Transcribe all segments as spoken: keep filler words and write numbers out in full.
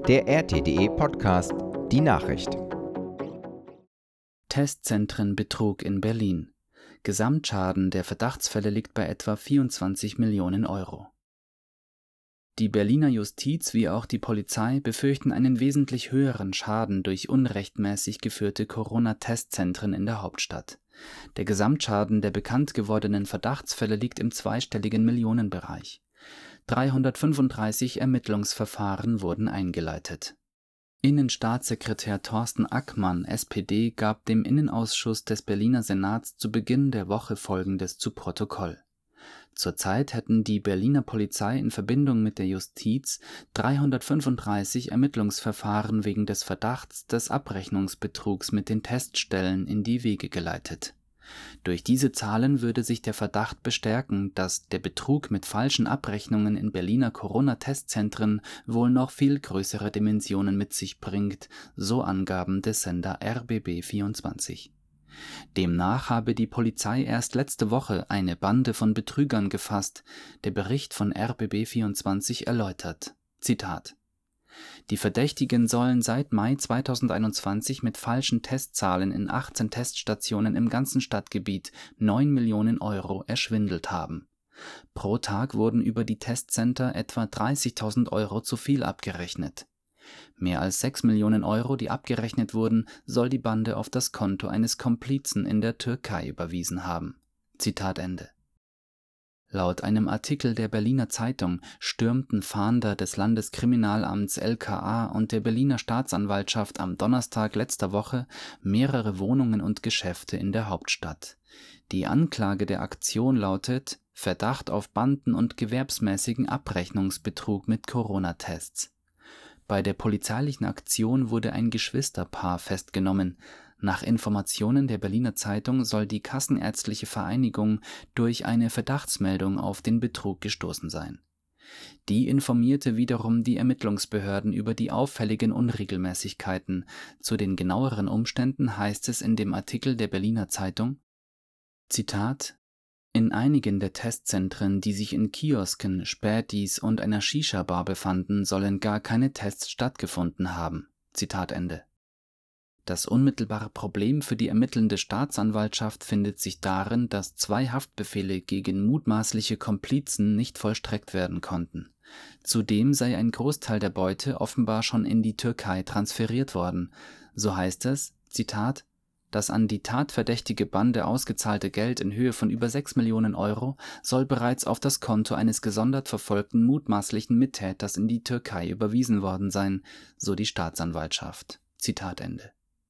der R T D E Podcast, die Nachricht. Testzentrenbetrug in Berlin. Gesamtschaden der Verdachtsfälle liegt bei etwa vierundzwanzig Millionen Euro. Die Berliner Justiz wie auch die Polizei befürchten einen wesentlich höheren Schaden durch unrechtmäßig geführte Corona-Testzentren in der Hauptstadt. Der Gesamtschaden der bekannt gewordenen Verdachtsfälle liegt im zweistelligen Millionenbereich. dreihundertfünfunddreißig Ermittlungsverfahren wurden eingeleitet. Innenstaatssekretär Thorsten Ackmann, S P D, gab dem Innenausschuss des Berliner Senats zu Beginn der Woche Folgendes zu Protokoll. Zurzeit hätten die Berliner Polizei in Verbindung mit der Justiz dreihundertfünfunddreißig Ermittlungsverfahren wegen des Verdachts des Abrechnungsbetrugs mit den Teststellen in die Wege geleitet. Durch diese Zahlen würde sich der Verdacht bestärken, dass der Betrug mit falschen Abrechnungen in Berliner Corona-Testzentren wohl noch viel größere Dimensionen mit sich bringt, so Angaben des Sender R B B vierundzwanzig. Demnach habe die Polizei erst letzte Woche eine Bande von Betrügern gefasst. Der Bericht von R B B vierundzwanzig erläutert, Zitat: Die Verdächtigen sollen seit Mai zweitausendeinundzwanzig mit falschen Testzahlen in achtzehn Teststationen im ganzen Stadtgebiet neun Millionen Euro erschwindelt haben. Pro Tag wurden über die Testcenter etwa dreißigtausend Euro zu viel abgerechnet. Mehr als sechs Millionen Euro, die abgerechnet wurden, soll die Bande auf das Konto eines Komplizen in der Türkei überwiesen haben. Zitat Ende. Laut einem Artikel der Berliner Zeitung stürmten Fahnder des Landeskriminalamts L K A und der Berliner Staatsanwaltschaft am Donnerstag letzter Woche mehrere Wohnungen und Geschäfte in der Hauptstadt. Die Anklage der Aktion lautet Verdacht auf Banden- und gewerbsmäßigen Abrechnungsbetrug mit Corona-Tests. Bei der polizeilichen Aktion wurde ein Geschwisterpaar festgenommen. Nach Informationen der Berliner Zeitung soll die Kassenärztliche Vereinigung durch eine Verdachtsmeldung auf den Betrug gestoßen sein. Die informierte wiederum die Ermittlungsbehörden über die auffälligen Unregelmäßigkeiten. Zu den genaueren Umständen heißt es in dem Artikel der Berliner Zeitung, Zitat: In einigen der Testzentren, die sich in Kiosken, Spätis und einer Shisha-Bar befanden, sollen gar keine Tests stattgefunden haben. Zitat Ende. Das unmittelbare Problem für die ermittelnde Staatsanwaltschaft findet sich darin, dass zwei Haftbefehle gegen mutmaßliche Komplizen nicht vollstreckt werden konnten. Zudem sei ein Großteil der Beute offenbar schon in die Türkei transferiert worden. So heißt es, Zitat: Das an die tatverdächtige Bande ausgezahlte Geld in Höhe von über sechs Millionen Euro soll bereits auf das Konto eines gesondert verfolgten mutmaßlichen Mittäters in die Türkei überwiesen worden sein, so die Staatsanwaltschaft. Zitat Ende.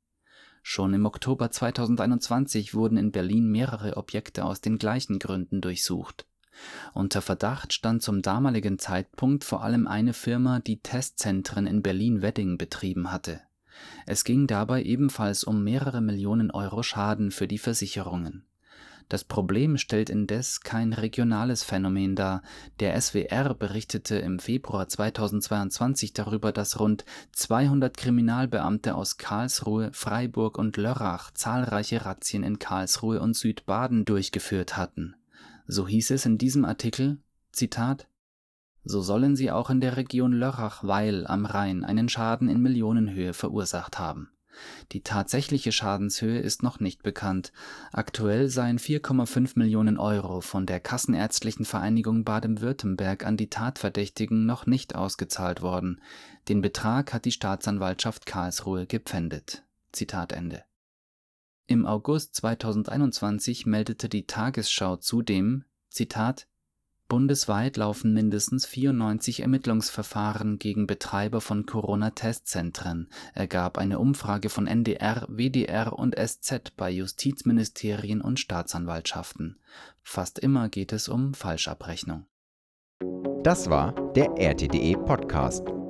Schon im Oktober zweitausendeinundzwanzig wurden in Berlin mehrere Objekte aus den gleichen Gründen durchsucht. Unter Verdacht stand zum damaligen Zeitpunkt vor allem eine Firma, die Testzentren in Berlin-Wedding betrieben hatte. Es ging dabei ebenfalls um mehrere Millionen Euro Schaden für die Versicherungen. Das Problem stellt indes kein regionales Phänomen dar. Der S W R berichtete im Februar zweitausendzweiundzwanzig darüber, dass rund zweihundert Kriminalbeamte aus Karlsruhe, Freiburg und Lörrach zahlreiche Razzien in Karlsruhe und Südbaden durchgeführt hatten. So hieß es in diesem Artikel, Zitat: So sollen sie auch in der Region Lörrach-Weil am Rhein einen Schaden in Millionenhöhe verursacht haben. Die tatsächliche Schadenshöhe ist noch nicht bekannt. Aktuell seien vier Komma fünf Millionen Euro von der Kassenärztlichen Vereinigung Baden-Württemberg an die Tatverdächtigen noch nicht ausgezahlt worden. Den Betrag hat die Staatsanwaltschaft Karlsruhe gepfändet. Zitat Ende. Im August zweitausendeinundzwanzig meldete die Tagesschau zudem, Zitat: Bundesweit laufen mindestens vierundneunzig Ermittlungsverfahren gegen Betreiber von Corona-Testzentren, ergab eine Umfrage von N D R, W D R und S Z bei Justizministerien und Staatsanwaltschaften. Fast immer geht es um Falschabrechnung. Das war der R T D E Podcast.